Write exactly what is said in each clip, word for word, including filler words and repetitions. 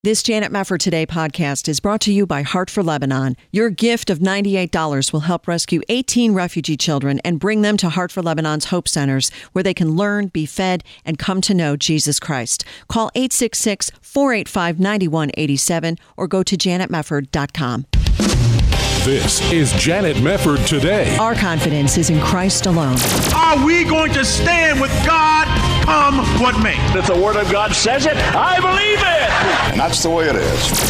This Janet Mefford Today podcast is brought to you by Heart for Lebanon. Your gift of ninety-eight dollars will help rescue eighteen refugee children and bring them to Heart for Lebanon's Hope Centers, where they can learn, be fed, and come to know Jesus Christ. Call eight six six, four eight five, nine one eight seven or go to janet mefford dot com. This is Janet Mefford Today. Our confidence is in Christ alone. Are we going to stand with God come what may? If the Word of God says it, I believe it. And that's the way it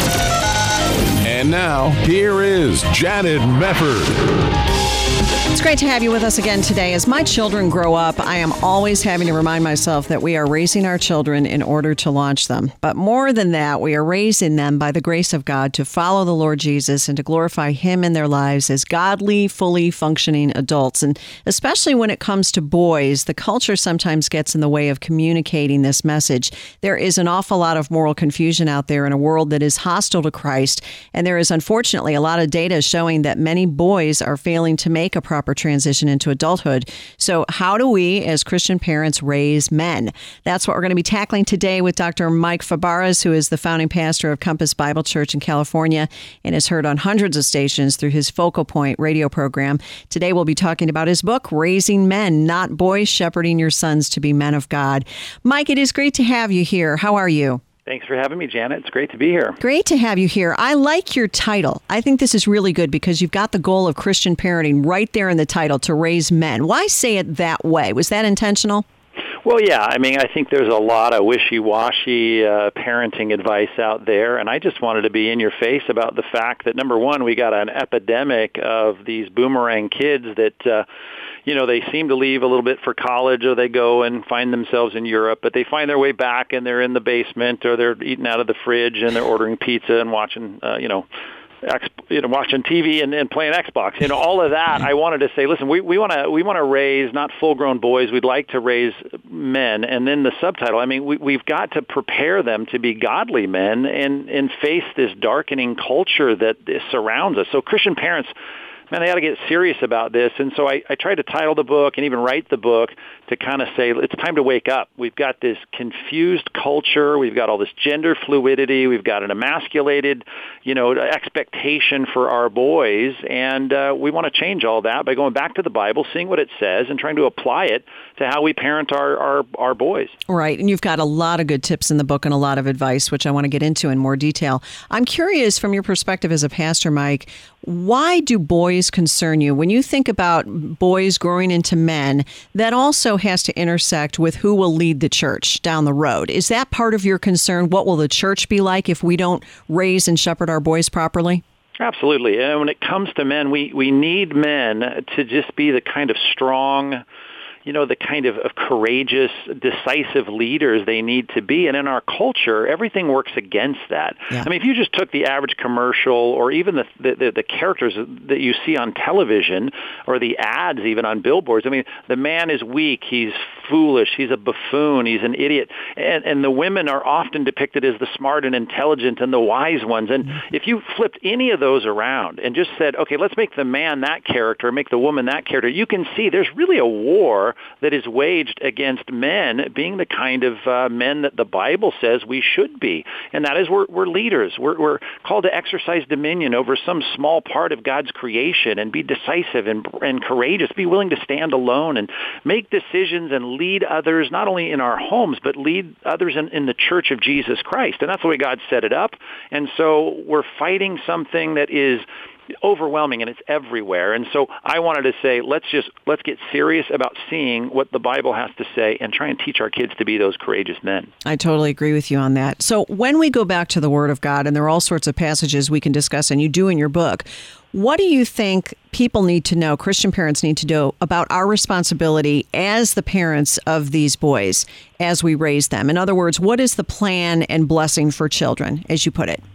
is. And now, here is Janet Mefford. It's great to have you with us again today. As my children grow up, I am always having to remind myself that we are raising our children in order to launch them. But more than that, we are raising them by the grace of God to follow the Lord Jesus and to glorify Him in their lives as godly, fully functioning adults. And especially when it comes to boys, the culture sometimes gets in the way of communicating this message. There is an awful lot of moral confusion out there in a world that is hostile to Christ. And there is unfortunately a lot of data showing that many boys are failing to make a proper transition into adulthood. So how do we, as Christian parents, raise men? That's what we're going to be tackling today with Doctor Mike Fabarez, who is the founding pastor of Compass Bible Church in California and is heard on hundreds of stations through his Focal Point radio program. Today we'll be talking about his book, Raising Men, Not Boys, Shepherding Your Sons to be Men of God. Mike, it is great to have you here. How are you? Thanks for having me, Janet. It's great to be here. Great to have you here. I like your title. I think this is really good because you've got the goal of Christian parenting right there in the title, to raise men. Why say it that way? Was that intentional? Well, yeah. I mean, I think there's a lot of wishy-washy uh, parenting advice out there, and I just wanted to be in your face about the fact that, number one, we got an epidemic of these boomerang kids that, uh, you know, they seem to leave a little bit for college, or they go and find themselves in Europe, but they find their way back and they're in the basement, or they're eating out of the fridge and they're ordering pizza and watching, uh, you know, Ex, you know, watching T V and, and playing Xbox, you know, all of that. I wanted to say, listen, we we want to we want to raise not full-grown boys. We'd like to raise men. And then the subtitle, I mean, we we've got to prepare them to be godly men and and face this darkening culture that surrounds us. So Christian parents, man, they got to get serious about this. And so I, I tried to title the book and even write the book to kind of say, it's time to wake up. We've got this confused culture. We've got all this gender fluidity. We've got an emasculated, you know, expectation for our boys. And uh, we want to change all that by going back to the Bible, seeing what it says, and trying to apply it to how we parent our, our, our boys. Right. And you've got a lot of good tips in the book and a lot of advice, which I want to get into in more detail. I'm curious, from your perspective as a pastor, Mike, why do boys concern you? When you think about boys growing into men, that also has to intersect with who will lead the church down the road. Is that part of your concern? What will the church be like if we don't raise and shepherd our boys properly? Absolutely. And when it comes to men, we, we need men to just be the kind of strong, you know, the kind of, of courageous, decisive leaders they need to be. And in our culture, everything works against that. Yeah. I mean, if you just took the average commercial, or even the, the, the characters that you see on television, or the ads even on billboards, I mean, the man is weak, he's foolish, he's a buffoon, he's an idiot. And, and the women are often depicted as the smart and intelligent and the wise ones. And mm-hmm. if you flipped any of those around and just said, okay, let's make the man that character, make the woman that character, you can see there's really a war that is waged against men being the kind of uh, men that the Bible says we should be. And that is we're, we're leaders. We're, we're called to exercise dominion over some small part of God's creation and be decisive and, and courageous, be willing to stand alone and make decisions and lead others, not only in our homes, but lead others in, in the church of Jesus Christ. And that's the way God set it up. And so we're fighting something that is overwhelming, and it's everywhere. And so I wanted to say, let's just let's get serious about seeing what the Bible has to say and try and teach our kids to be those courageous men. I totally agree with you on that. So when we go back to the Word of God, and there are all sorts of passages we can discuss, and you do in your book, what do you think people need to know, Christian parents need to know, about our responsibility as the parents of these boys as we raise them? In other words, what is the plan and blessing for children, as you put it?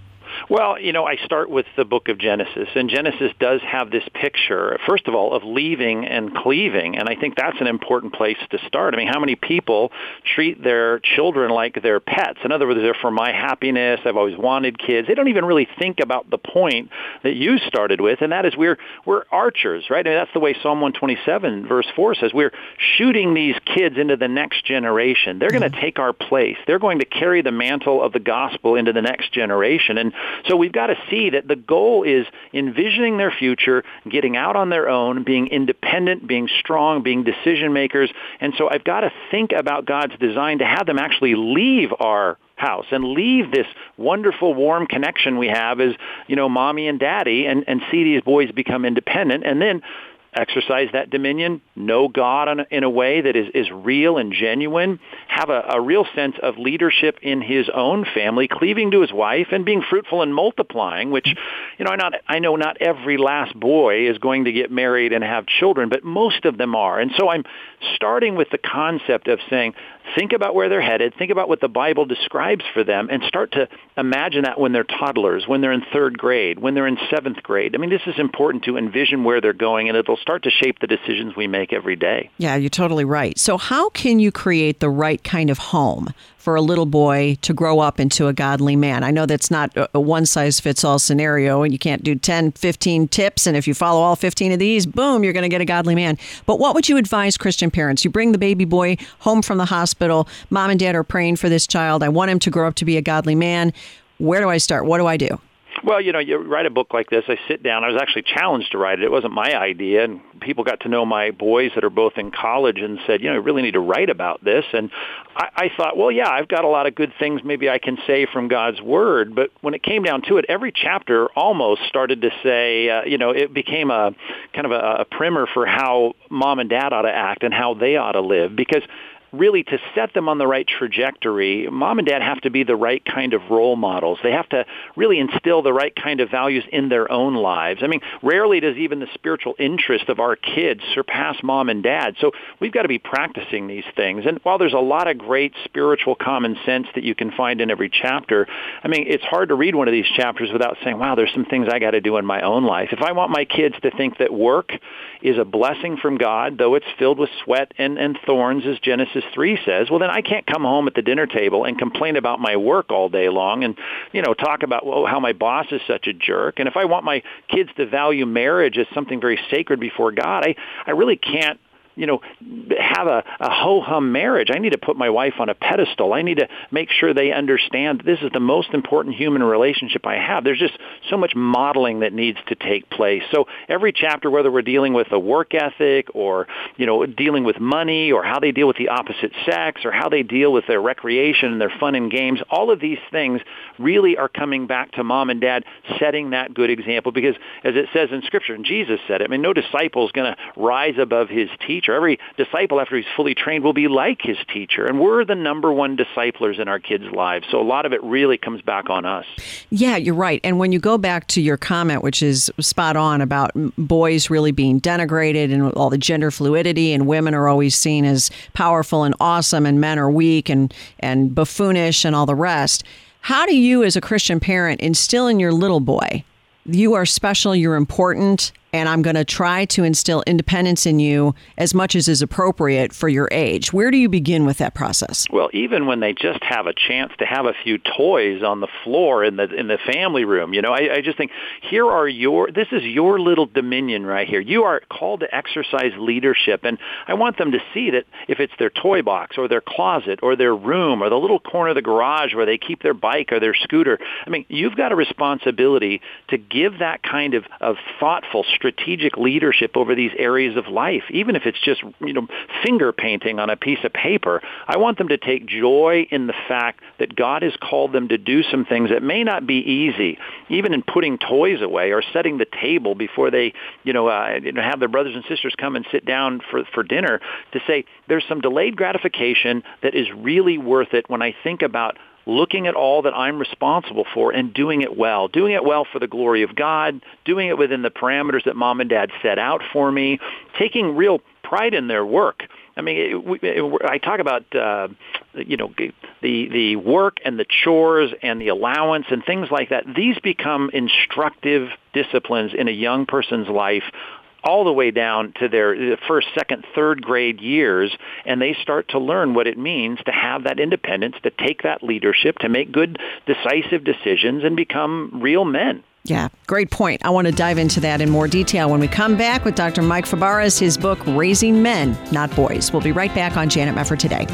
Well, you know, I start with the book of Genesis, and Genesis does have this picture, first of all, of leaving and cleaving, and I think that's an important place to start. I mean, how many people treat their children like their pets? In other words, they're for my happiness, I've always wanted kids. They don't even really think about the point that you started with, and that is we're we're archers, right? I mean, that's the way Psalm one twenty-seven, verse four says. We're shooting these kids into the next generation. They're going to take our place. They're going to carry the mantle of the gospel into the next generation. And so we've got to see that the goal is envisioning their future, getting out on their own, being independent, being strong, being decision makers. And so I've got to think about God's design to have them actually leave our house and leave this wonderful, warm connection we have as, you know, mommy and daddy, and, and see these boys become independent, and then exercise that dominion, know God in a, in a way that is, is real and genuine, have a, a real sense of leadership in his own family, cleaving to his wife, and being fruitful and multiplying, which, you know, I, not, I know not every last boy is going to get married and have children, but most of them are. And so I'm starting with the concept of saying, think about where they're headed, think about what the Bible describes for them, and start to imagine that when they're toddlers, when they're in third grade, when they're in seventh grade. I mean, this is important to envision where they're going, and it'll start to shape the decisions we make every day. Yeah, you're totally right. So how can you create the right kind of home for a little boy to grow up into a godly man? I know that's not a one-size-fits-all scenario, and you can't do ten, fifteen tips, and if you follow all fifteen of these, boom, you're going to get a godly man. But what would you advise Christian parents? You bring the baby boy home from the hospital. Mom and dad are praying for this child. I want him to grow up to be a godly man. Where do I start? What do I do? Well, you know, you write a book like this, I sit down. I was actually challenged to write it. It wasn't my idea, and people got to know my boys that are both in college and said, you know, you really need to write about this. And I, I thought, well, yeah, I've got a lot of good things maybe I can say from God's Word. But when it came down to it, every chapter almost started to say, uh, you know, it became a kind of a, a primer for how mom and dad ought to act and how they ought to live. Because really, to set them on the right trajectory, mom and dad have to be the right kind of role models. They have to really instill the right kind of values in their own lives. I mean, rarely does even the spiritual interest of our kids surpass mom and dad. So we've got to be practicing these things. And while there's a lot of great spiritual common sense that you can find in every chapter, I mean, it's hard to read one of these chapters without saying, wow, there's some things I got to do in my own life. If I want my kids to think that work is a blessing from God, though it's filled with sweat and, and thorns, as Genesis three says, well, then I can't come home at the dinner table and complain about my work all day long and, you know, talk about well, how my boss is such a jerk. And if I want my kids to value marriage as something very sacred before God, I, I really can't, you know, have a, a ho-hum marriage. I need to put my wife on a pedestal. I need to make sure they understand this is the most important human relationship I have. There's just so much modeling that needs to take place. So every chapter, whether we're dealing with a work ethic or, you know, dealing with money or how they deal with the opposite sex or how they deal with their recreation and their fun and games, all of these things really are coming back to mom and dad setting that good example because, as it says in Scripture, and Jesus said it, I mean, no disciple is going to rise above his teacher. Every disciple, after he's fully trained, will be like his teacher. And we're the number one disciplers in our kids' lives. So a lot of it really comes back on us. Yeah, you're right. And when you go back to your comment, which is spot on about boys really being denigrated and all the gender fluidity, and women are always seen as powerful and awesome, and men are weak and, and buffoonish and all the rest. How do you, as a Christian parent, instill in your little boy, you are special, you're important, and I'm going to try to instill independence in you as much as is appropriate for your age? Where do you begin with that process? Well, even when they just have a chance to have a few toys on the floor in the in the family room, you know, I, I just think here are your, this is your little dominion right here. You are called to exercise leadership, and I want them to see that if it's their toy box or their closet or their room or the little corner of the garage where they keep their bike or their scooter, I mean, you've got a responsibility to give that kind of, of thoughtful, strategic leadership over these areas of life, even if it's just, you know, finger painting on a piece of paper. I want them to take joy in the fact that God has called them to do some things that may not be easy, even in putting toys away or setting the table before they, you know, uh, you know have their brothers and sisters come and sit down for, for dinner, to say there's some delayed gratification that is really worth it when I think about looking at all that I'm responsible for and doing it well, doing it well for the glory of God, doing it within the parameters that mom and dad set out for me, taking real pride in their work. I mean, it, we, it, I talk about, uh, you know, the the work and the chores and the allowance and things like that. These become instructive disciplines in a young person's life all the way down to their first, second, third grade years, and they start to learn what it means to have that independence, to take that leadership, to make good, decisive decisions and become real men. Yeah, great point. I want to dive into that in more detail when we come back with Doctor Mike Fabarez, his book, Raising Men, Not Boys. We'll be right back on Janet Mefford Today.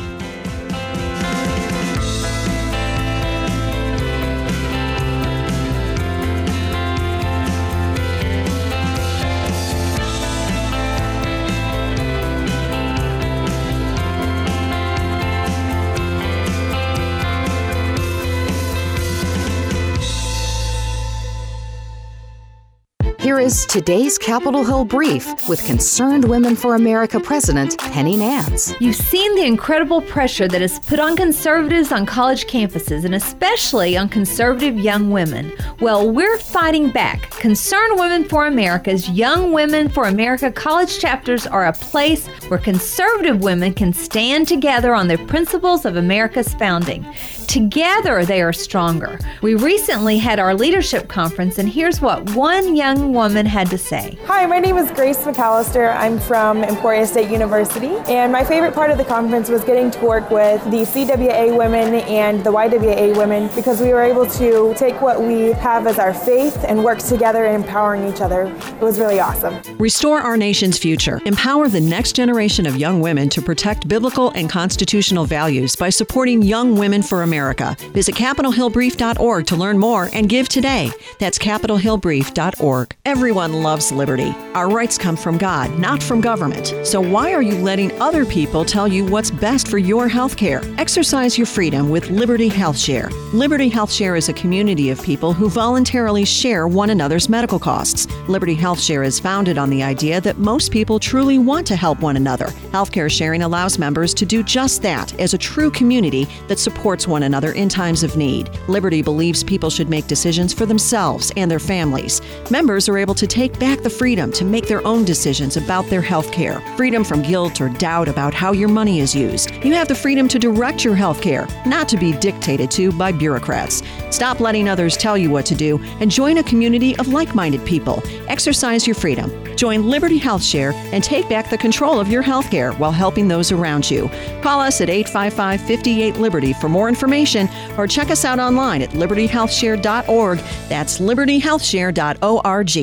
Here is today's Capitol Hill Brief with Concerned Women for America President Penny Nance. You've seen the incredible pressure that is put on conservatives on college campuses, and especially on conservative young women. Well, we're fighting back. Concerned Women for America's Young Women for America college chapters are a place where conservative women can stand together on the principles of America's founding. Together, they are stronger. We recently had our leadership conference, and here's what one young woman had to say. Hi, my name is Grace McAllister. I'm from Emporia State University, and my favorite part of the conference was getting to work with the C W A women and the Y W A women, because we were able to take what we have as our faith and work together in empowering each other. It was really awesome. Restore our nation's future. Empower the next generation of young women to protect biblical and constitutional values by supporting Young Women for America. Visit capitol hill brief dot org to learn more and give today. That's capitol hill brief dot org. Everyone loves liberty. Our rights come from God, not from government. So why are you letting other people tell you what's best for your health care? Exercise your freedom with Liberty Health Share. Liberty Health Share is a community of people who voluntarily share one another's medical costs. Liberty Health Share is founded on the idea that most people truly want to help one another. Healthcare sharing allows members to do just that as a true community that supports one another in times of need. Liberty believes people should make decisions for themselves and their families. Members are able to take back the freedom to make their own decisions about their health care. Freedom from guilt or doubt about how your money is used. You have the freedom to direct your health care, not to be dictated to by bureaucrats. Stop letting others tell you what to do and join a community of like-minded people. Exercise your freedom. Join Liberty Health Share and take back the control of your health care while helping those around you. Call us at eight five five, five eight, Liberty for more information, or check us out online at liberty health share dot org. That's liberty health share dot org.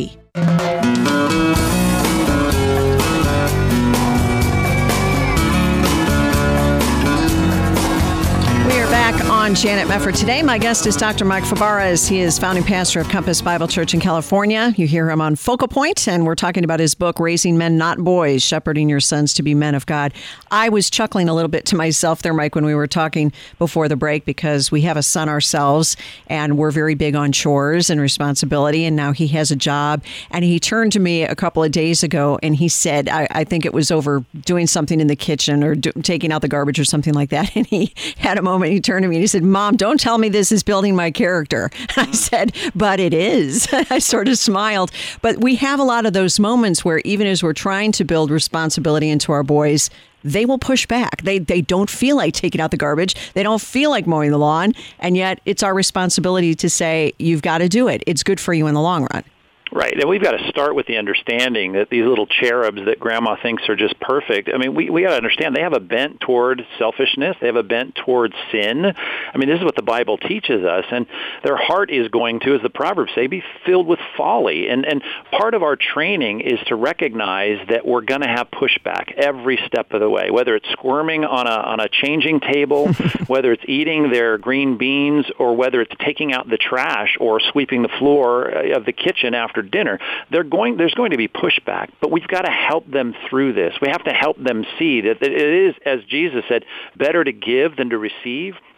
On Janet Mefford Today, my guest is Doctor Mike Fabarez. He is founding pastor of Compass Bible Church in California. You hear him on Focal Point, and we're talking about his book, Raising Men, Not Boys, Shepherding Your Sons to be Men of God. I was chuckling a little bit to myself there, Mike, when we were talking before the break, because we have a son ourselves, and we're very big on chores and responsibility, and now he has a job. And he turned to me a couple of days ago, and he said, I, I think it was over doing something in the kitchen or do, taking out the garbage or something like that, and he had a moment, he turned to me and he said, Mom, don't tell me this is building my character. I said, but it is. I sort of smiled. But we have a lot of those moments where even as we're trying to build responsibility into our boys, they will push back. They they don't feel like taking out the garbage. They don't feel like mowing the lawn. And yet it's our responsibility to say, you've got to do it. It's good for you in the long run. Right, and we've got to start with the understanding that these little cherubs that Grandma thinks are just perfect, I mean, we we got to understand they have a bent toward selfishness. They have a bent toward sin. I mean, this is what the Bible teaches us, and their heart is going to, as the Proverbs say, be filled with folly. And and part of our training is to recognize that we're going to have pushback every step of the way, whether it's squirming on a on a changing table, whether it's eating their green beans, or whether it's taking out the trash or sweeping the floor of the kitchen after dinner. They're going. There's going to be pushback, but we've got to help them through this. We have to help them see that it is, as Jesus said, better to give than to receive.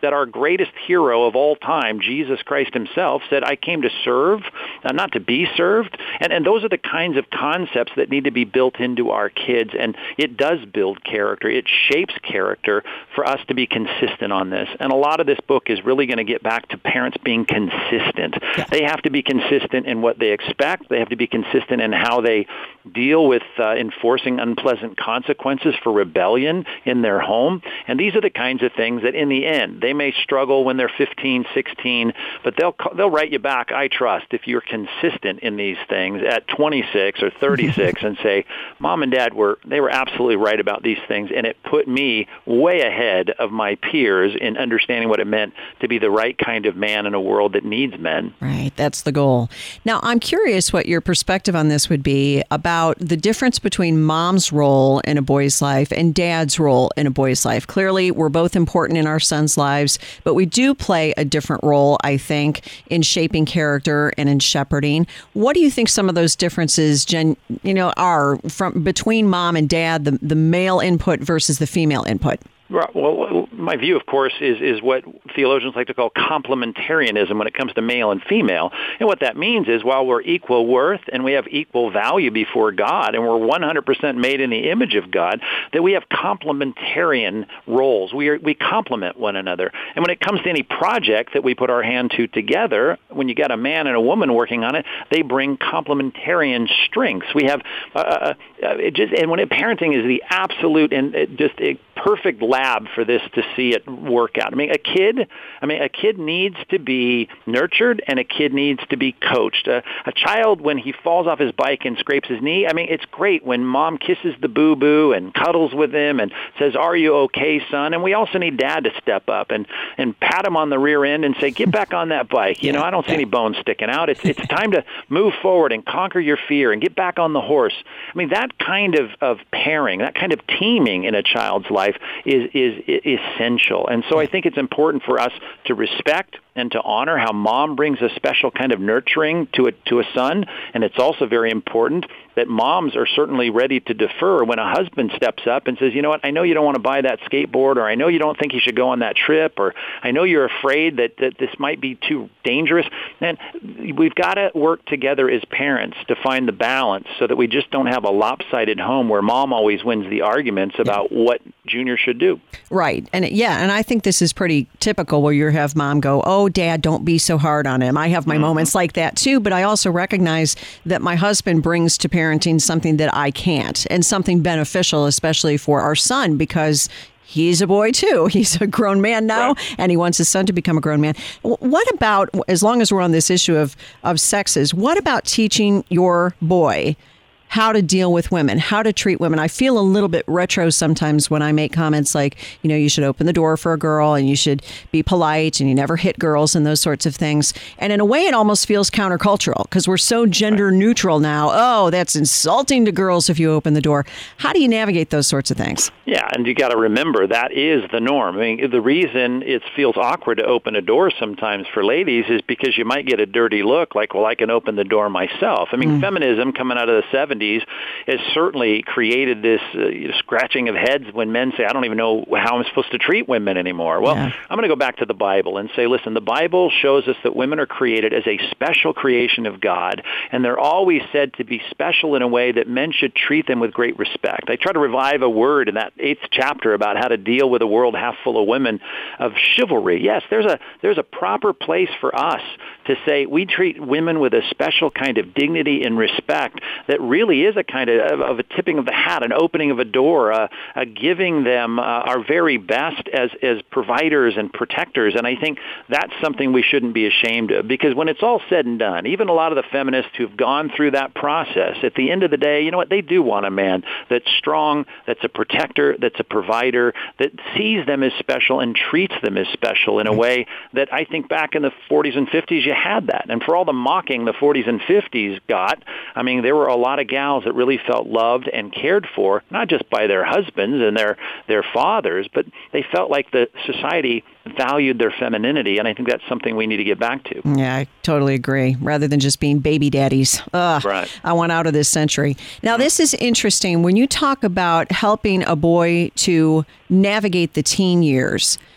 that our greatest hero of all time, Jesus Christ himself, said, I came to serve, uh, not to be served. And, and those are the kinds of concepts that need to be built into our kids. And it does build character. It shapes character for us to be consistent on this. And a lot of this book is really going to get back to parents being consistent. Yeah. They have to be consistent in what they expect. They have to be consistent in how they deal with uh, enforcing unpleasant consequences for rebellion in their home. And these are the kinds of things that in the end, they may struggle when they're fifteen, sixteen, but they'll they'll write you back, I trust, if you're consistent in these things at twenty-six or thirty-six and say, Mom and Dad were, they were absolutely right about these things, and it put me way ahead of my peers in understanding what it meant to be the right kind of man in a world that needs men. Right, that's the goal. Now, I'm curious what your perspective on this would be about the difference between mom's role in a boy's life and dad's role in a boy's life. Clearly, we're both important in our sons' lives, but we do play a different role, I think, in shaping character and in shepherding. What do you think some of those differences, Jen, you know, are from between mom and dad, the, the male input versus the female input? Well, my view, of course, is, is what theologians like to call complementarianism when it comes to male and female. And what that means is while we're equal worth and we have equal value before God and we're one hundred percent made in the image of God, that we have complementarian roles. We are, we complement one another. And when it comes to any project that we put our hand to together, when you got a man and a woman working on it, they bring complementarian strengths. We have, uh, uh, it just, and when it, parenting is the absolute and it just a perfect lab for this to see it work out. I mean, a kid, I mean, a kid needs to be nurtured and a kid needs to be coached. A, a child, when he falls off his bike and scrapes his knee, I mean, it's great when mom kisses the boo-boo and cuddles with him and says, are you okay, son? And we also need dad to step up and, and pat him on the rear end and say, get back on that bike. You know, I don't see any bones sticking out. It's, it's time to move forward and conquer your fear and get back on the horse. I mean, that kind of, of pairing, that kind of teaming in a child's life is, is, is essential. And so I think it's important for us to respect and to honor how mom brings a special kind of nurturing to a, to a son. And it's also very important that moms are certainly ready to defer when a husband steps up and says, you know what, I know you don't want to buy that skateboard, or I know you don't think you should go on that trip, or I know you're afraid that, that this might be too dangerous. And we've got to work together as parents to find the balance so that we just don't have a lopsided home where mom always wins the arguments about what Junior should do. Right. And yeah, and I think this is pretty typical where you have mom go, oh, Dad, don't be so hard on him. I have my mm-hmm. moments like that too, but I also recognize that my husband brings to parenting something that I can't, and something beneficial, especially for our son, because he's a boy too. He's a grown man now, right. And he wants his son to become a grown man. What about, as long as we're on this issue of, of sexes, what about teaching your boy how to deal with women, how to treat women? I feel a little bit retro sometimes when I make comments like, you know, you should open the door for a girl and you should be polite and you never hit girls and those sorts of things. And in a way, it almost feels countercultural because we're so gender neutral now. Oh, that's insulting to girls if you open the door. How do you navigate those sorts of things? Yeah, and you got to remember that is the norm. I mean, the reason it feels awkward to open a door sometimes for ladies is because you might get a dirty look like, well, I can open the door myself. I mean, mm. feminism coming out of the seventies has certainly created this uh, scratching of heads when men say, I don't even know how I'm supposed to treat women anymore. Well, yeah. I'm going to go back to the Bible and say, listen, the Bible shows us that women are created as a special creation of God, and they're always said to be special in a way that men should treat them with great respect. I try to revive a word in that eighth chapter about how to deal with a world half full of women, of chivalry. Yes, there's a there's a proper place for us to say we treat women with a special kind of dignity and respect that really is a kind of, of a tipping of the hat, an opening of a door, uh, uh, giving them uh, our very best as, as providers and protectors. And I think that's something we shouldn't be ashamed of, because when it's all said and done, even a lot of the feminists who've gone through that process, at the end of the day, you know what, they do want a man that's strong, that's a protector, that's a provider, that sees them as special and treats them as special in a way that I think back in the forties and fifties you had that. And for all the mocking the forties and fifties got, I mean, there were a lot of gals that really felt loved and cared for, not just by their husbands and their, their fathers, but they felt like the society valued their femininity, and I think that's something we need to get back to. Yeah, I totally agree. Rather than just being baby daddies. Ugh, right. I want out of this century. Now, this is interesting. When you talk about helping a boy to navigate the teen years,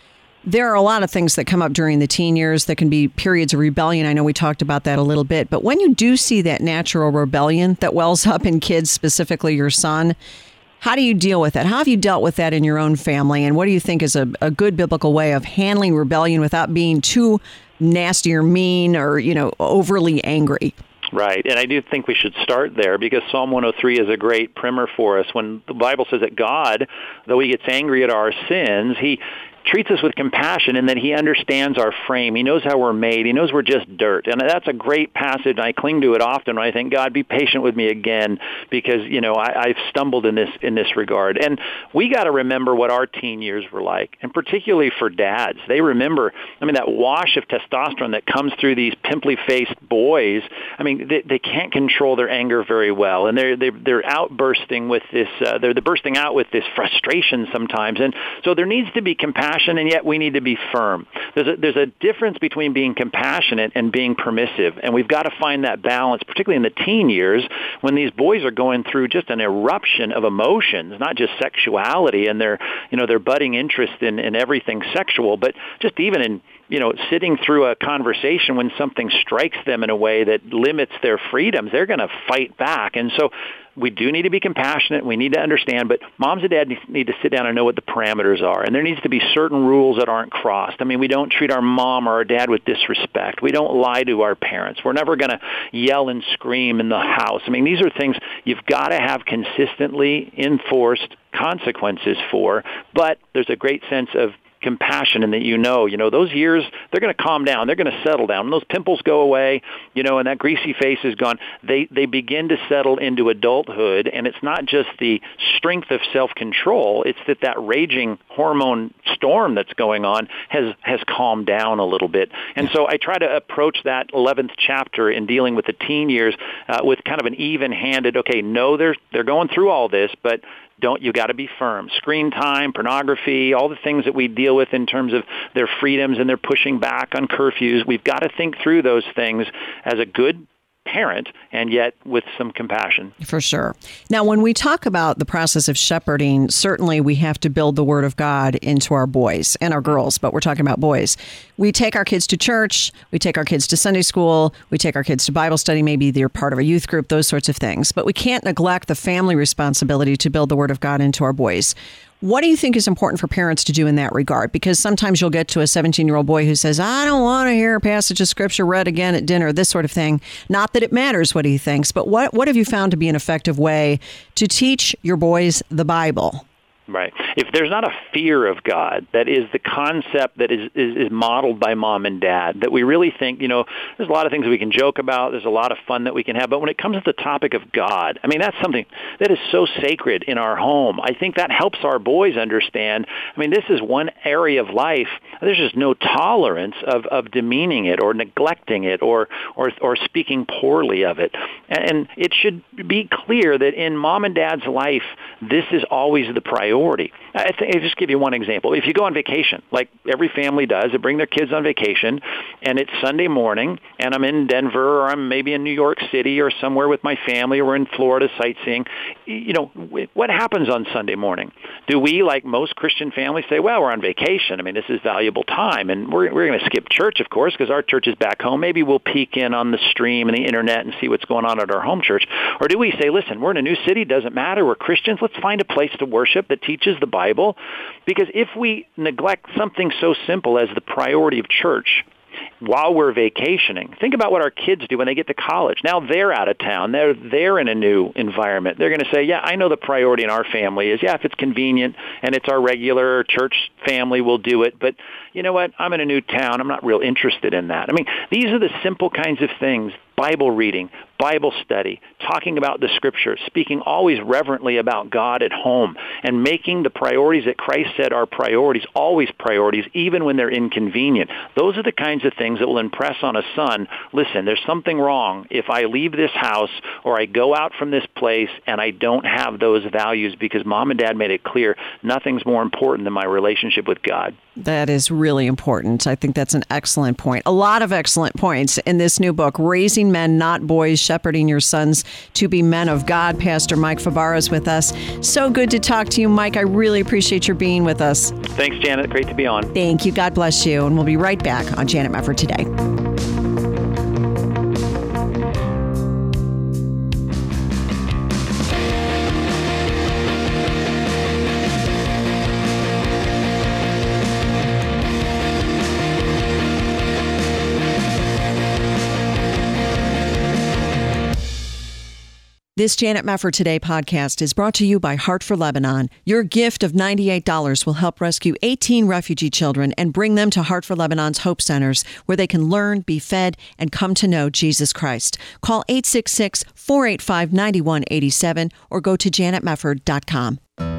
There are a lot of things that come up during the teen years that can be periods of rebellion. I know we talked about that a little bit. But when you do see that natural rebellion that wells up in kids, specifically your son, how do you deal with that? How have you dealt with that in your own family? And what do you think is a, a good biblical way of handling rebellion without being too nasty or mean or, you know, overly angry? Right, and I do think we should start there because Psalm one oh three is a great primer for us. When the Bible says that God, though he gets angry at our sins, he treats us with compassion and that he understands our frame. He knows how we're made. He knows we're just dirt. And that's a great passage. I cling to it often when I think, God, be patient with me again because, you know, I, I've stumbled in this in this regard. And we got to remember what our teen years were like, and particularly for dads. They remember, I mean, that wash of testosterone that comes through these pimply-faced boys. I mean, they, they can't control their anger very well, and they're, they're, they're outbursting with this, uh, they're, they're bursting out with this frustration sometimes. And so there needs to be compassion, and yet we need to be firm. There's a, there's a difference between being compassionate and being permissive, and we've got to find that balance, particularly in the teen years when these boys are going through just an eruption of emotions, not just sexuality and their, you know, their budding interest in, in everything sexual, but just even in, you know, sitting through a conversation when something strikes them in a way that limits their freedoms, they're going to fight back. And so we do need to be compassionate. We need to understand, but moms and dads need to sit down and know what the parameters are. And there needs to be certain rules that aren't crossed. I mean, we don't treat our mom or our dad with disrespect. We don't lie to our parents. We're never going to yell and scream in the house. I mean, these are things you've got to have consistently enforced consequences for, but there's a great sense of compassion and that you know, you know, those years, they're going to calm down. They're going to settle down. When those pimples go away, you know, and that greasy face is gone, they, they begin to settle into adulthood. And it's not just the strength of self-control. It's that that raging hormone storm that's going on has, has calmed down a little bit. And so I try to approach that eleventh chapter in dealing with the teen years uh, with kind of an even-handed, okay, no, they're, they're going through all this, but Don't you got to be firm. Screen time, pornography, all the things that we deal with in terms of their freedoms and their pushing back on curfews. We've got to think through those things as a good parent, and yet with some compassion. For sure. Now, when we talk about the process of shepherding, certainly we have to build the Word of God into our boys and our girls, but we're talking about boys. We take our kids to church, we take our kids to Sunday school, we take our kids to Bible study, maybe they're part of a youth group, those sorts of things. But we can't neglect the family responsibility to build the Word of God into our boys. What do you think is important for parents to do in that regard? Because sometimes you'll get to a seventeen-year-old boy who says, I don't want to hear a passage of Scripture read again at dinner, this sort of thing. Not that it matters what he thinks, but what, what have you found to be an effective way to teach your boys the Bible? Right. If there's not a fear of God, that is the concept that is, is, is modeled by mom and dad, that we really think, you know, there's a lot of things we can joke about, there's a lot of fun that we can have, but when it comes to the topic of God, I mean, that's something that is so sacred in our home. I think that helps our boys understand, I mean, this is one area of life, there's just no tolerance of, of demeaning it or neglecting it or, or, or speaking poorly of it. And it should be clear that in mom and dad's life, this is always the priority. I think, I'll just give you one example. If you go on vacation, like every family does, they bring their kids on vacation, and it's Sunday morning, and I'm in Denver, or I'm maybe in New York City, or somewhere with my family, or we're in Florida sightseeing. You know, what happens on Sunday morning? Do we, like most Christian families, say, well, we're on vacation. I mean, this is valuable time, and we're, we're going to skip church, of course, because our church is back home. Maybe we'll peek in on the stream and the internet and see what's going on at our home church. Or do we say, listen, we're in a new city, doesn't matter, we're Christians, let's find a place to worship that teaches the Bible? Because if we neglect something so simple as the priority of church while we're vacationing, think about what our kids do when they get to college. Now they're out of town. They're, they're in a new environment. They're going to say, yeah, I know the priority in our family is, yeah, if it's convenient and it's our regular church family, we'll do it. But you know what? I'm in a new town. I'm not real interested in that. I mean, these are the simple kinds of things. Bible reading, Bible study, talking about the Scripture, speaking always reverently about God at home, and making the priorities that Christ said are priorities always priorities, even when they're inconvenient. Those are the kinds of things that will impress on a son, listen, there's something wrong if I leave this house or I go out from this place, and I don't have those values because mom and dad made it clear nothing's more important than my relationship with God. That is really important. I think that's an excellent point. A lot of excellent points in this new book, Raising Men, Not Boys, Shepherding Your Sons to be Men of God. Pastor Mike Favara is with us. So good to talk to you, Mike. I really appreciate your being with us. Thanks, Janet. Great to be on. Thank you. God bless you. And we'll be right back on Janet Mefford Today. This Janet Mefford Today podcast is brought to you by Heart for Lebanon. Your gift of ninety-eight dollars will help rescue eighteen refugee children and bring them to Heart for Lebanon's Hope Centers, where they can learn, be fed, and come to know Jesus Christ. Call eight six six, four eight five, nine one eight seven or go to janet mefford dot com.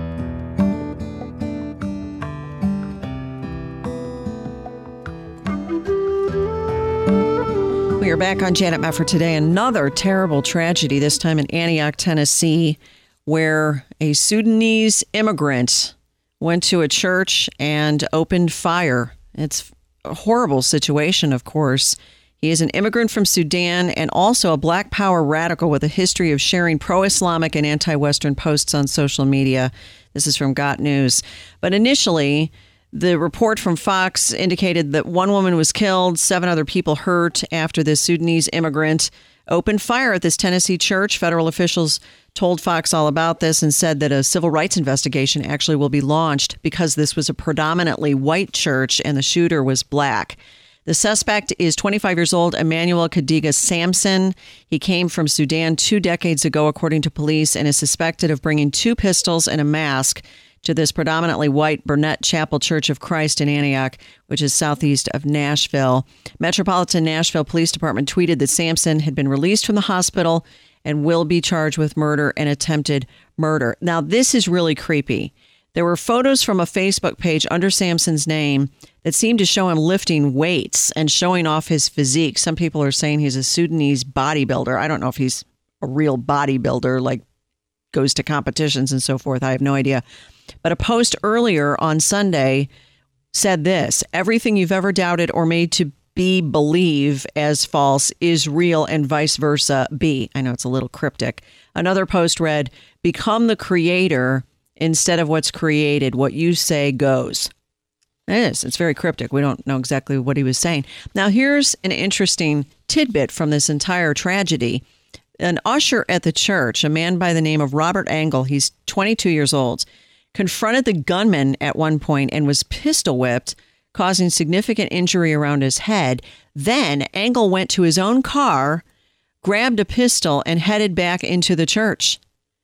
We are back on Janet Mefford Today. Another terrible tragedy, this time in Antioch, Tennessee, where a Sudanese immigrant went to a church and opened fire. It's a horrible situation, of course. He is an immigrant from Sudan and also a Black Power radical with a history of sharing pro-Islamic and anti-Western posts on social media. This is from Got News. But initially, the report from Fox indicated that one woman was killed, seven other people hurt after this Sudanese immigrant opened fire at this Tennessee church. Federal officials told Fox all about this and said that a civil rights investigation actually will be launched because this was a predominantly white church and the shooter was black. The suspect is twenty-five years old, Emmanuel Kadiga Sampson. He came from Sudan two decades ago, according to police, and is suspected of bringing two pistols and a mask to this predominantly white Burnett Chapel Church of Christ in Antioch, which is southeast of Nashville. Metropolitan Nashville Police Department tweeted that Sampson had been released from the hospital and will be charged with murder and attempted murder. Now, this is really creepy. There were photos from a Facebook page under Sampson's name that seemed to show him lifting weights and showing off his physique. Some people are saying he's a Sudanese bodybuilder. I don't know if he's a real bodybuilder, like goes to competitions and so forth. I have no idea. But a post earlier on Sunday said this: everything you've ever doubted or made to be believe as false is real and vice versa be. I know it's a little cryptic. Another post read, become the creator instead of what's created. What you say goes. It is. It's very cryptic. We don't know exactly what he was saying. Now, here's an interesting tidbit from this entire tragedy. An usher at the church, a man by the name of Robert Angle, he's twenty-two years old, confronted the gunman at one point and was pistol whipped, causing significant injury around his head. Then Angle went to his own car, grabbed a pistol, and headed back into the church.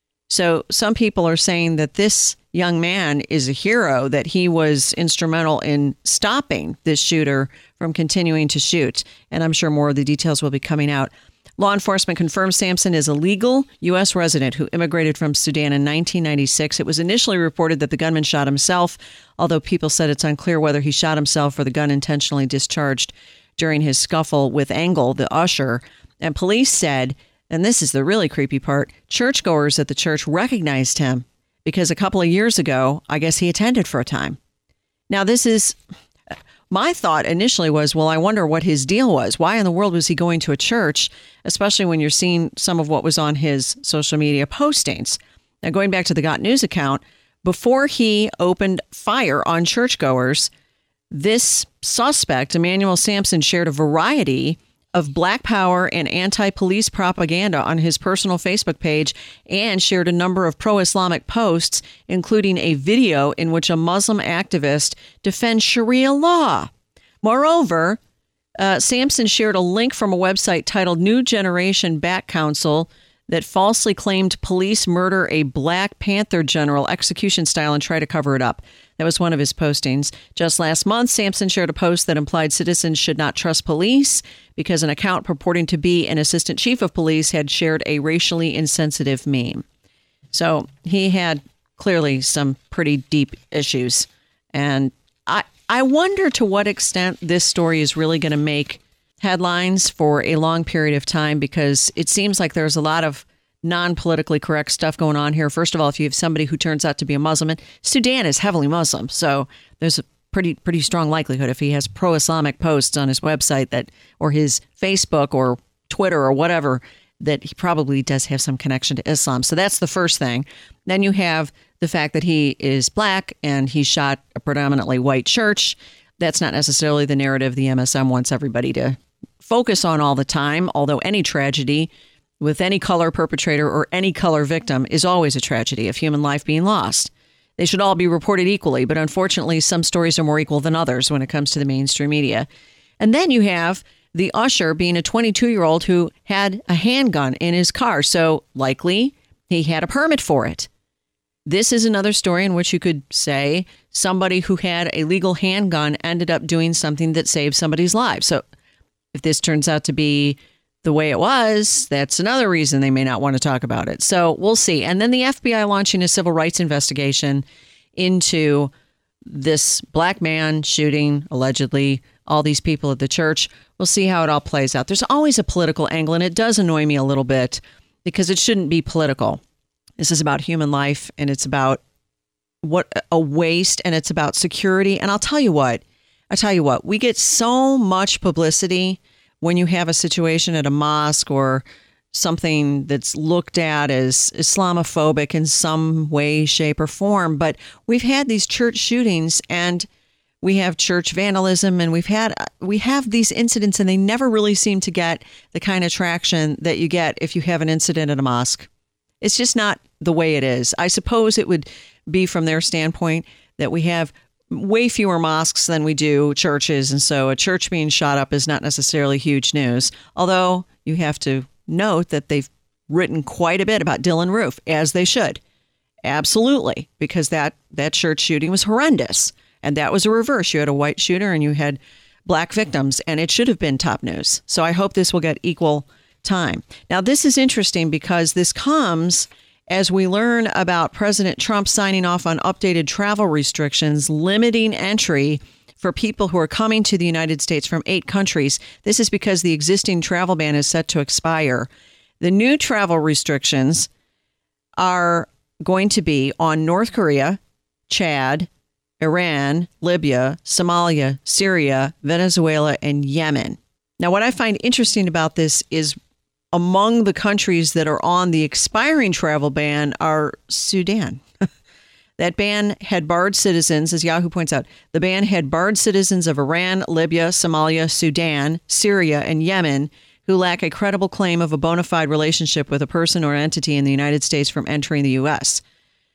So some people are saying that this young man is a hero, that he was instrumental in stopping this shooter from continuing to shoot. And I'm sure more of the details will be coming out. Law enforcement confirms Sampson is a legal U S resident who immigrated from Sudan in nineteen ninety-six. It was initially reported that the gunman shot himself, although people said it's unclear whether he shot himself or the gun intentionally discharged during his scuffle with Angle, the usher. And police said, and this is the really creepy part, churchgoers at the church recognized him because a couple of years ago, I guess he attended for a time. Now, this is... My thought initially was, well, I wonder what his deal was. Why in the world was he going to a church, especially when you're seeing some of what was on his social media postings? Now, going back to the Got News account, before he opened fire on churchgoers, this suspect, Emmanuel Sampson, shared a variety of Black Power and anti-police propaganda on his personal Facebook page and shared a number of pro-Islamic posts, including a video in which a Muslim activist defends Sharia law. Moreover, uh, Sampson shared a link from a website titled New Generation Back Council that falsely claimed police murder a Black Panther general execution style and try to cover it up. That was one of his postings. Just last month, Sampson shared a post that implied citizens should not trust police because an account purporting to be an assistant chief of police had shared a racially insensitive meme. So he had clearly some pretty deep issues. And I, I wonder to what extent this story is really going to make headlines for a long period of time, because it seems like there's a lot of non-politically correct stuff going on here. First of all, if you have somebody who turns out to be a Muslim, and Sudan is heavily Muslim, so there's a pretty pretty strong likelihood if he has pro-Islamic posts on his website that, or his Facebook or Twitter or whatever, that he probably does have some connection to Islam. So that's the first thing. Then you have the fact that he is black and he shot a predominantly white church. That's not necessarily the narrative the M S M wants everybody to focus on all the time, although any tragedy with any color perpetrator or any color victim is always a tragedy of human life being lost. They should all be reported equally, but unfortunately, some stories are more equal than others when it comes to the mainstream media. And then you have the usher being a twenty-two-year-old who had a handgun in his car, so likely he had a permit for it. This is another story in which you could say somebody who had a legal handgun ended up doing something that saved somebody's life. So if this turns out to be the way it was, that's another reason they may not want to talk about it. So we'll see. And then the F B I launching a civil rights investigation into this black man shooting, allegedly, all these people at the church. We'll see how it all plays out. There's always a political angle, and it does annoy me a little bit because it shouldn't be political. This is about human life, and it's about what a waste, and it's about security. And I'll tell you what, I tell you what, we get so much publicity when you have a situation at a mosque or something that's looked at as Islamophobic in some way, shape, or form. But we've had these church shootings and we have church vandalism, and we've had we have these incidents, and they never really seem to get the kind of traction that you get if you have an incident at a mosque. It's just not the way it is. I suppose it would be from their standpoint that we have way fewer mosques than we do churches. And so a church being shot up is not necessarily huge news. Although you have to note that they've written quite a bit about Dylan Roof, as they should. Absolutely. Because that, that church shooting was horrendous. And that was a reverse. You had a white shooter and you had black victims, and it should have been top news. So I hope this will get equal time. Now, this is interesting because this comes as we learn about President Trump signing off on updated travel restrictions, limiting entry for people who are coming to the United States from eight countries. This is because the existing travel ban is set to expire. The new travel restrictions are going to be on North Korea, Chad, Iran, Libya, Somalia, Syria, Venezuela, and Yemen. Now, what I find interesting about this is among the countries that are on the expiring travel ban are Sudan. That ban had barred citizens, as Yahoo points out, the ban had barred citizens of Iran, Libya, Somalia, Sudan, Syria, and Yemen who lack a credible claim of a bona fide relationship with a person or entity in the United States from entering the U S.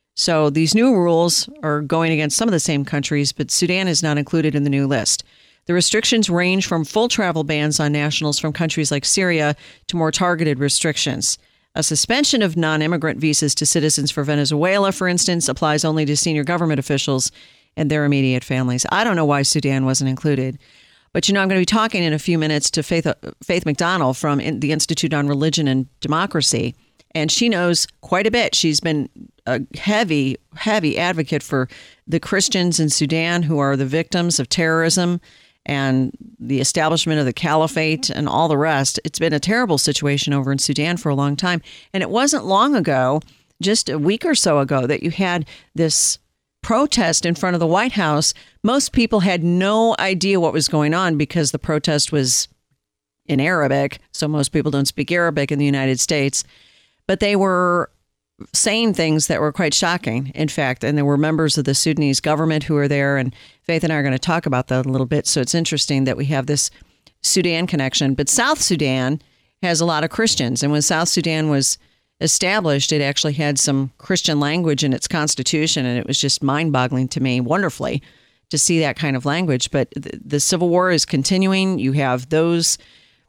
So these new rules are going against some of the same countries, but Sudan is not included in the new list. The restrictions range from full travel bans on nationals from countries like Syria to more targeted restrictions. A suspension of non-immigrant visas to citizens for Venezuela, for instance, applies only to senior government officials and their immediate families. I don't know why Sudan wasn't included. But, you know, I'm going to be talking in a few minutes to Faith, Faith McDonald from the Institute on Religion and Democracy. And she knows quite a bit. She's been a heavy, heavy advocate for the Christians in Sudan who are the victims of terrorism and the establishment of the caliphate and all the rest. It's been a terrible situation over in Sudan for a long time. And it wasn't long ago, just a week or so ago, that you had this protest in front of the White House. Most people had no idea what was going on because the protest was in Arabic. So most people don't speak Arabic in the United States. But they were saying things that were quite shocking, in fact. And there were members of the Sudanese government who were there. And Faith and I are going to talk about that a little bit. So it's interesting that we have this Sudan connection. But South Sudan has a lot of Christians. And when South Sudan was established, it actually had some Christian language in its constitution. And it was just mind-boggling to me, wonderfully, to see that kind of language. But the, the civil war is continuing. You have those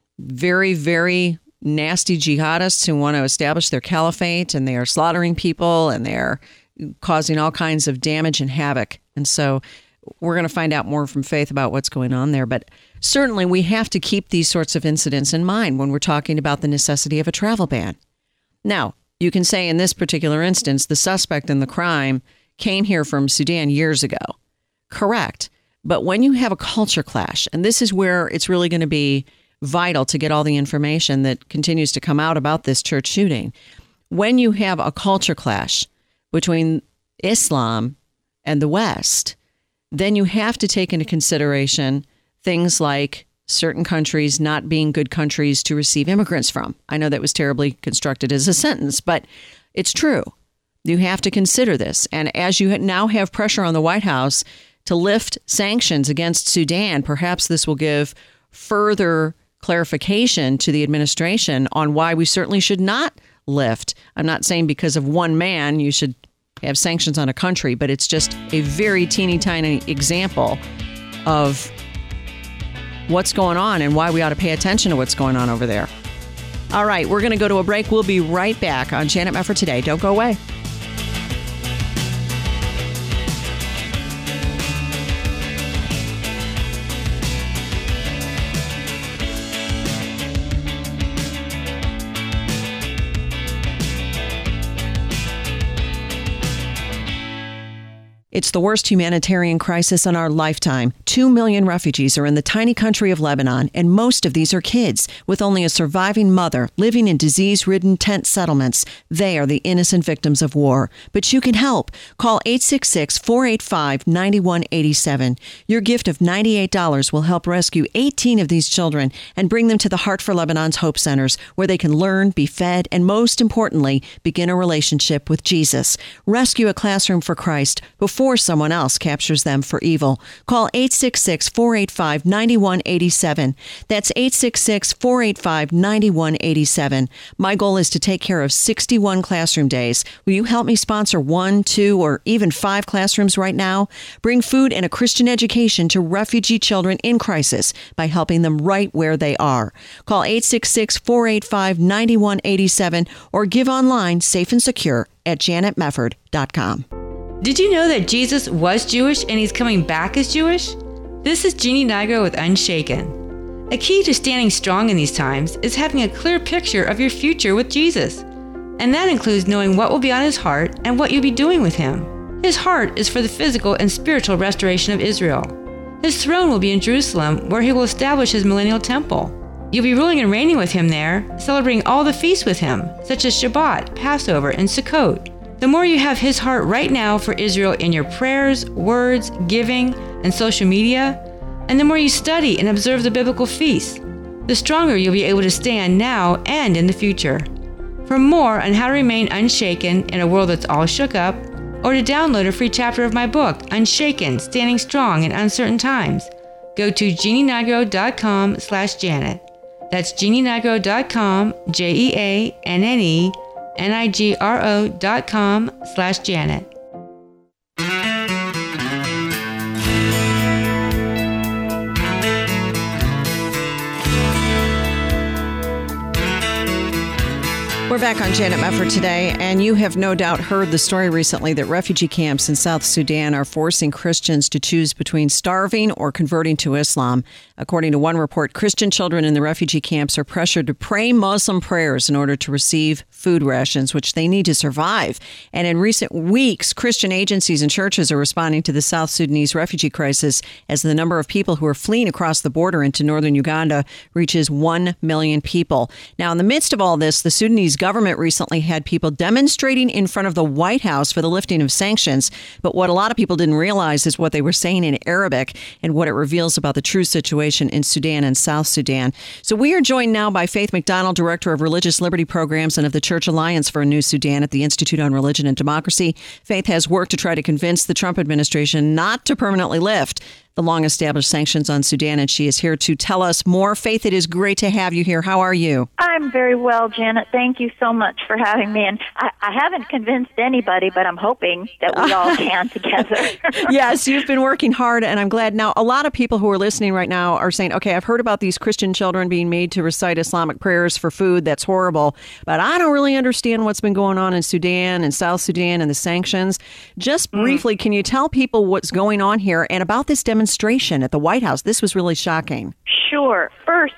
very, very nasty jihadists who want to establish their caliphate, and they are slaughtering people, and they're causing all kinds of damage and havoc. And so we're going to find out more from Faith about what's going on there. But certainly we have to keep these sorts of incidents in mind when we're talking about the necessity of a travel ban. Now, you can say in this particular instance, the suspect in the crime came here from Sudan years ago. Correct. But when you have a culture clash, and this is where it's really going to be vital to get all the information that continues to come out about this church shooting. when you have a culture clash between Islam and the West, then you have to take into consideration things like certain countries not being good countries to receive immigrants from. I know that was terribly constructed as a sentence, but it's true. You have to consider this. And as you now have pressure on the White House to lift sanctions against Sudan, perhaps this will give further clarification to the administration on why we certainly should not lift. I'm not saying because of one man you should have sanctions on a country, but it's just a very teeny tiny example of what's going on and why we ought to pay attention to what's going on over there. All right, we're going to go to a break. We'll be right back on Janet Mefford Today. Don't go away. It's the worst humanitarian crisis in our lifetime. Two million refugees are in the tiny country of Lebanon, and most of these are kids, with only a surviving mother living in disease-ridden tent settlements. They are the innocent victims of war. But you can help. Call eight six six, four eight five, nine one eight seven. Your gift of ninety-eight dollars will help rescue eighteen of these children and bring them to the Heart for Lebanon's Hope Centers, where they can learn, be fed, and most importantly, begin a relationship with Jesus. Rescue a classroom for Christ before someone else captures them for evil. Call eight six six, four eight five, nine one eight seven. That's eight six six, four eight five, nine one eight seven. My goal is to take care of sixty-one classroom days. Will you help me sponsor one, two, or even five classrooms right now? Bring food and a Christian education to refugee children in crisis by helping them right where they are. Call eight six six, four eight five, nine one eight seven or give online safe and secure at janet mefford dot com. Did you know that Jesus was Jewish and he's coming back as Jewish? This is Jeannie Nigro with Unshaken. A key to standing strong in these times is having a clear picture of your future with Jesus. And that includes knowing what will be on his heart and what you'll be doing with him. His heart is for the physical and spiritual restoration of Israel. His throne will be in Jerusalem, where he will establish his millennial temple. You'll be ruling and reigning with him there, celebrating all the feasts with him, such as Shabbat, Passover, and Sukkot. The more you have his heart right now for Israel in your prayers, words, giving, and social media, and the more you study and observe the biblical feasts, the stronger you'll be able to stand now and in the future. For more on how to remain unshaken in a world that's all shook up, or to download a free chapter of my book, Unshaken, Standing Strong in Uncertain Times, go to jeannie nigro dot com slash Janet. That's jeannie nigro dot com, J E A N N E, N I G R O dot com slash Janet. We're back on Janet Mefford Today, and you have no doubt heard the story recently that refugee camps in South Sudan are forcing Christians to choose between starving or converting to Islam. According to one report, Christian children in the refugee camps are pressured to pray Muslim prayers in order to receive food rations, which they need to survive. And in recent weeks, Christian agencies and churches are responding to the South Sudanese refugee crisis as the number of people who are fleeing across the border into northern Uganda reaches one million people. Now, in the midst of all this, the Sudanese government recently had people demonstrating in front of the White House for the lifting of sanctions. But what a lot of people didn't realize is what they were saying in Arabic and what it reveals about the true situation in Sudan and South Sudan. So we are joined now by Faith McDonald, Director of Religious Liberty Programs and of the Church Alliance for a New Sudan at the Institute on Religion and Democracy. Faith has worked to try to convince the Trump administration not to permanently lift the long-established sanctions on Sudan, and she is here to tell us more. Faith, it is great to have you here. How are you? I'm very well, Janet. Thank you so much for having me. And I, I haven't convinced anybody, but I'm hoping that we all can together. Yes, you've been working hard, and I'm glad. Now, a lot of people who are listening right now are saying, okay, I've heard about these Christian children being made to recite Islamic prayers for food. That's horrible. But I don't really understand what's been going on in Sudan and South Sudan and the sanctions. Just briefly, mm. can you tell people what's going on here and about this demonstration at the White House? This was really shocking. Sure. First,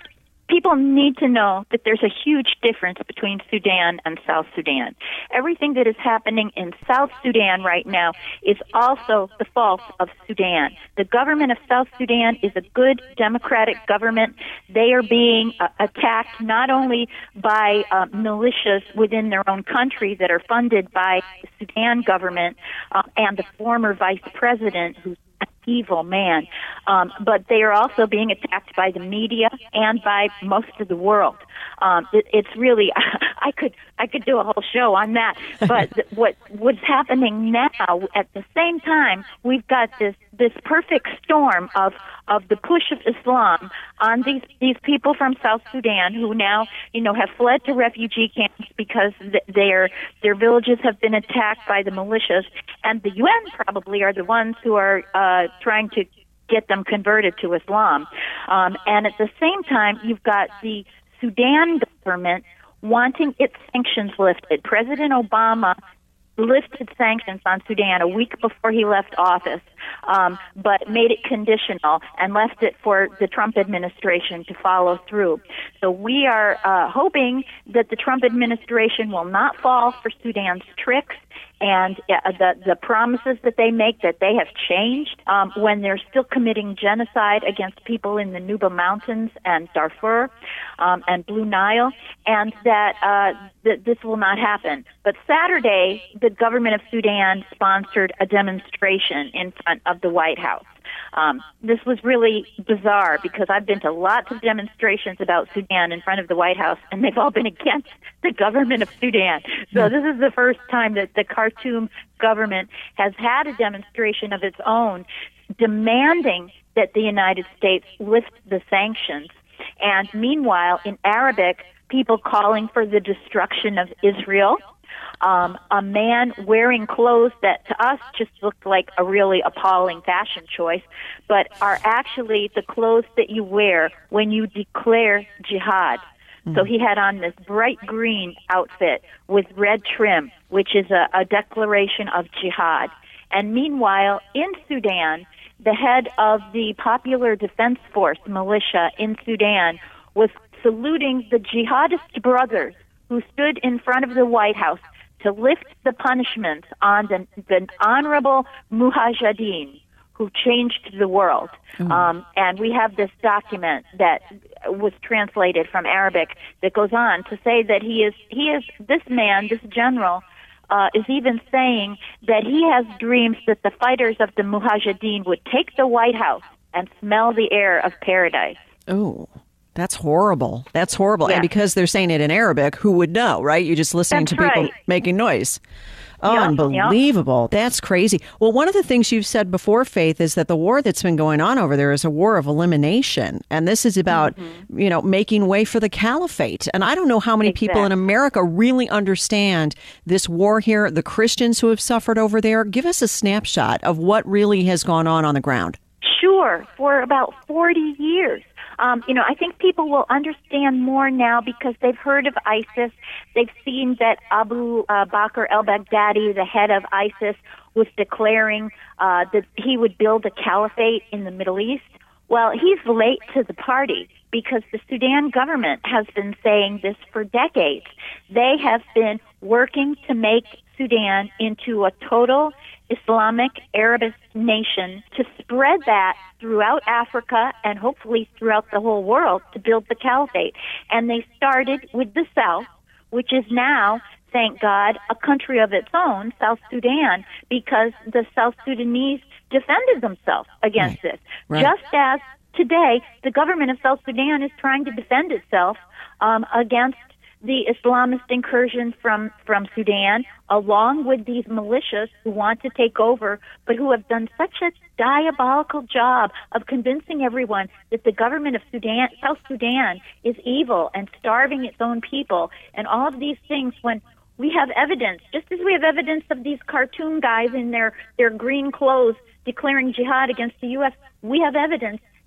people need to know that there's a huge difference between Sudan and South Sudan. Everything that is happening in South Sudan right now is also the fault of Sudan. The government of South Sudan is a good democratic government. They are being uh, attacked not only by uh, militias within their own country that are funded by the Sudan government uh, and the former vice president, who's evil man, um, but they are also being attacked by the media and by most of the world. Um, it, it's really, I could I could do a whole show on that. But th- what what's happening now, at the same time, we've got this this perfect storm of of the push of Islam on these these people from South Sudan who now, you know, have fled to refugee camps because th- their their villages have been attacked by the militias, and the U N probably are the ones who are uh, trying to get them converted to Islam. Um, and at the same time, you've got the Sudan government wanting its sanctions lifted. President Obama lifted sanctions on Sudan a week before he left office, um, but made it conditional and left it for the Trump administration to follow through. So we are uh, hoping that the Trump administration will not fall for Sudan's tricks and uh, the the promises that they make, that they have changed um, when they're still committing genocide against people in the Nuba Mountains and Darfur um, and Blue Nile, and that uh, th- this will not happen. But Saturday, the government of Sudan sponsored a demonstration in front of the White House. Um, this was really bizarre because I've been to lots of demonstrations about Sudan in front of the White House, and they've all been against the government of Sudan. So this is the first time that the Khartoum government has had a demonstration of its own demanding that the United States lift the sanctions. And meanwhile, in Arabic, people calling for the destruction of Israel. Um, a man wearing clothes that to us just looked like a really appalling fashion choice, but are actually the clothes that you wear when you declare jihad. Mm-hmm. So he had on this bright green outfit with red trim, which is a, a declaration of jihad. And meanwhile, in Sudan, the head of the Popular Defense Force militia in Sudan was saluting the jihadist brothers who stood in front of the White House to lift the punishment on the, the honorable mujahideen who changed the world. Mm. Um, and we have this document that was translated from Arabic that goes on to say that he is, he is this man, this general, uh, is even saying that he has dreams that the fighters of the mujahideen would take the White House and smell the air of paradise. Oh. That's horrible. That's horrible. Yeah. And because they're saying it in Arabic, who would know, right? You're just listening That's to people right. making noise. Oh, yeah, unbelievable. Yeah. That's crazy. Well, one of the things you've said before, Faith, is that the war that's been going on over there is a war of elimination. And this is about, mm-hmm. you know, making way for the caliphate. And I don't know how many exactly. people in America really understand this war here, the Christians who have suffered over there. Give us a snapshot of what really has gone on on the ground. Sure. For about forty years. Um, you know, I think people will understand more now because they've heard of ISIS. They've seen that Abu uh, Bakr al-Baghdadi, the head of ISIS, was declaring uh, that he would build a caliphate in the Middle East. Well, he's late to the party because the Sudan government has been saying this for decades. They have been working to make Sudan into a total Islamic Arabist nation, to spread that throughout Africa and hopefully throughout the whole world to build the caliphate. And they started with the South, which is now, thank God, a country of its own, South Sudan, because the South Sudanese defended themselves against right. this. Right. Just as today, the government of South Sudan is trying to defend itself um, against the Islamist incursion from, from Sudan, along with these militias who want to take over, but who have done such a diabolical job of convincing everyone that the government of Sudan, South Sudan is evil and starving its own people, and all of these things when we have evidence, just as we have evidence of these cartoon guys in their, their green clothes declaring jihad against the U S, we have evidence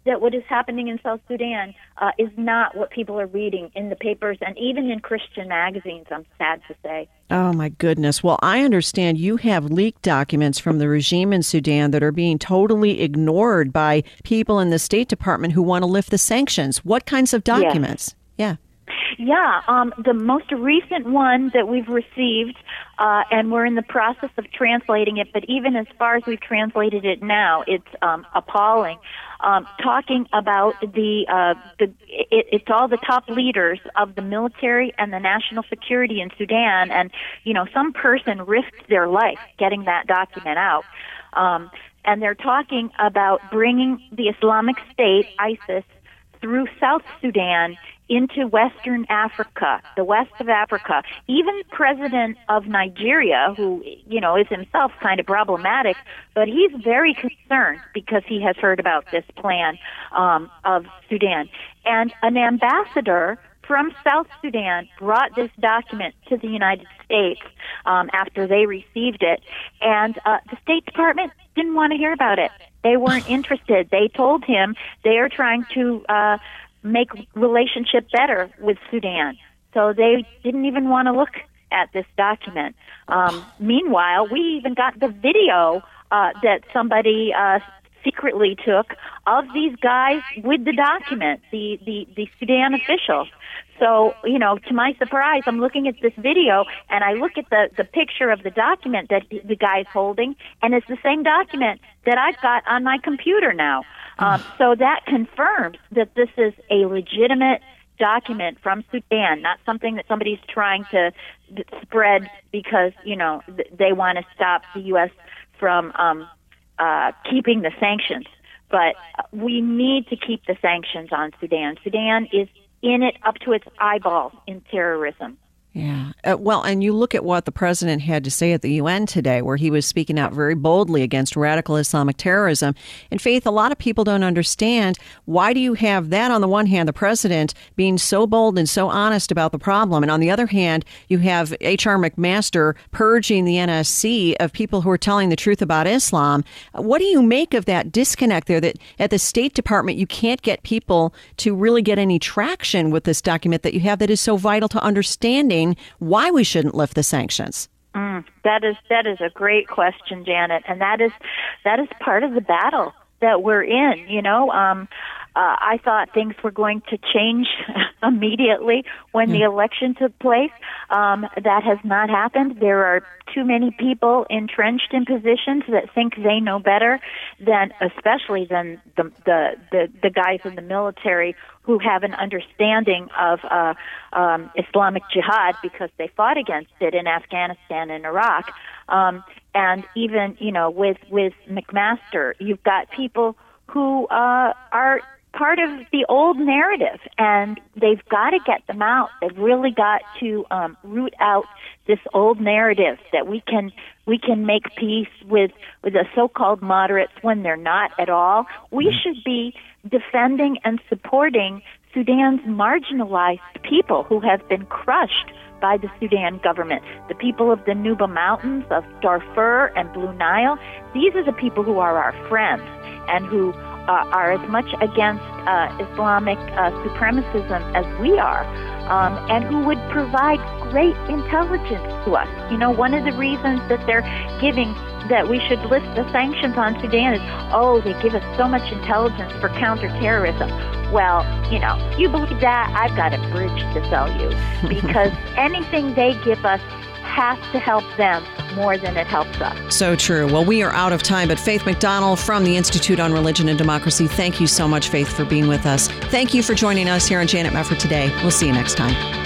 that what is happening in South Sudan uh, is not what people are reading in the papers and even in Christian magazines, I'm sad to say. Oh, my goodness. Well, I understand you have leaked documents from the regime in Sudan that are being totally ignored by people in the State Department who want to lift the sanctions. What kinds of documents? Yes. Yeah. Yeah, um, the most recent one that we've received, uh, and we're in the process of translating it, but even as far as we've translated it now, it's um, appalling. Um, talking about the, uh, the it, it's all the top leaders of the military and the national security in Sudan, and, you know, some person risked their life getting that document out. Um, and they're talking about bringing the Islamic State, ISIS, through South Sudan into Western Africa, the west of Africa. Even the president of Nigeria, who, you know, is himself kind of problematic, but he's very concerned because he has heard about this plan um, of Sudan. And an ambassador from South Sudan brought this document to the United States um, after they received it, and uh, the State Department didn't want to hear about it. They weren't interested. They told him they are trying to uh, make relationship better with Sudan. So they didn't even want to look at this document. Um, meanwhile, we even got the video uh, that somebody uh, secretly took of these guys with the document, the, the, the Sudan officials. So, you know, to my surprise, I'm looking at this video, and I look at the, the picture of the document that the, the guy's holding, and it's the same document that I've got on my computer now. Um, so that confirms that this is a legitimate document from Sudan, not something that somebody's trying to spread because, you know, th- they want to stop the U S from um, uh, keeping the sanctions. But we need to keep the sanctions on Sudan. Sudan is in it up to its eyeballs in terrorism. Yeah. Uh, well, and you look at what the president had to say at the U N today, where he was speaking out very boldly against radical Islamic terrorism. And Faith, a lot of people don't understand, why do you have that on the one hand, the president being so bold and so honest about the problem, and on the other hand, you have H R McMaster purging the N S C of people who are telling the truth about Islam. What do you make of that disconnect there, that at the State Department you can't get people to really get any traction with this document that you have that is so vital to understanding why we shouldn't lift the sanctions? Mm, that is that is a great question, Janet, and that is that is part of the battle that we're in. You know, um, uh, I thought things were going to change immediately when mm. the election took place. Um, that has not happened. There are too many people entrenched in positions that think they know better than, especially than the the the, the guys in the military who have an understanding of uh, um, Islamic Jihad because they fought against it in Afghanistan and Iraq. Um, and even, you know, with, with McMaster, you've got people who uh, are part of the old narrative, and they've got to get them out. They've really got to um, root out this old narrative that we can we can make peace with, with the so-called moderates when they're not at all. We should be defending and supporting Sudan's marginalized people who have been crushed by the Sudan government. The people of the Nuba Mountains, of Darfur and Blue Nile, these are the people who are our friends and who uh, are as much against uh, Islamic uh, supremacism as we are, um, and who would provide great intelligence to us. You know, one of the reasons that they're giving that we should lift the sanctions on Sudan is, oh, they give us so much intelligence for counterterrorism. Well, you know, you believe that, I've got a bridge to sell you, because anything they give us has to help them more than it helps us. So true. Well, we are out of time, but Faith McDonald from the Institute on Religion and Democracy, thank you so much, Faith, for being with us. Thank you for joining us here on Janet Mefford Today. We'll see you next time.